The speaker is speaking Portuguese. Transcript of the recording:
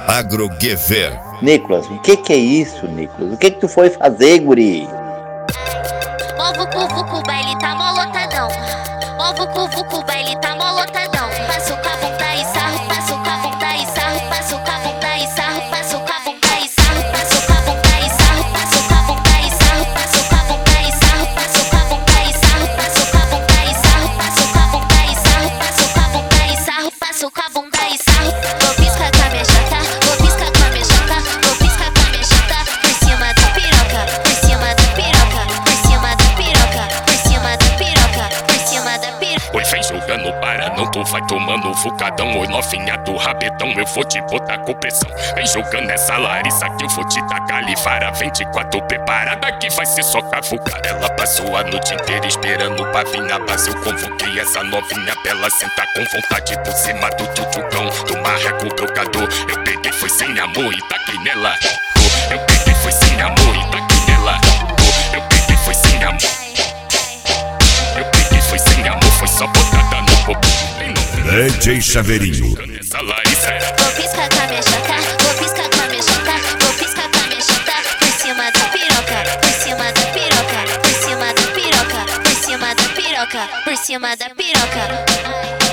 Agrogever. Nicolas, o que é isso, Nicolas? O que tu foi fazer, guri? Ovo cuvuco, baile tá molotadão. Ovo cuvuco, baile tá molotadão. Passo o cabum daí sarro, passo o cabum daí sarro, passo o cabum daí sarro, passo o cabum daí sarro, passo o cabum daí sarro, passo o cabum daí sarro, passo o cabum daí sarro, passo o cabum daí sarro, passo o cabum daí sarro, passo o cabum daí sarro, passo o cabum daí sarro, passo o cabum daí sarro. Vou piscar com a minha chata, vou piscar com a minha chata, vou piscar com a minha chata, por cima da piroca, por cima da piroca, por cima da piroca, por cima da piroca, por cima da piroca. Oi, vem jogando para não, tu vai tomando fucadão. Oi, novinha do rabetão, eu vou te botar com pressão. Vem jogando essa Larissa que eu vou te tacar ali. Vara 24 preparada que vai ser só cavucada. Ela passou a noite inteira esperando pra vir na base. Eu convoquei essa novinha pra ela sentar com vontade por cima do tchutchucão, do marreco brocador. Eu peguei, foi sem amor e taquei nela. Eu peguei, foi sem amor e taquei nela. Eu peguei, foi sem amor. Eu peguei, foi sem amor, foi só botada no popô. DJ Chaveirinho. Vou piscar com a minha chata, vou piscar com a minha chata, vou piscar com a minha chata, por cima da piroca, por cima da piroca, por cima da piroca, por cima da piroca, por cima da piroca.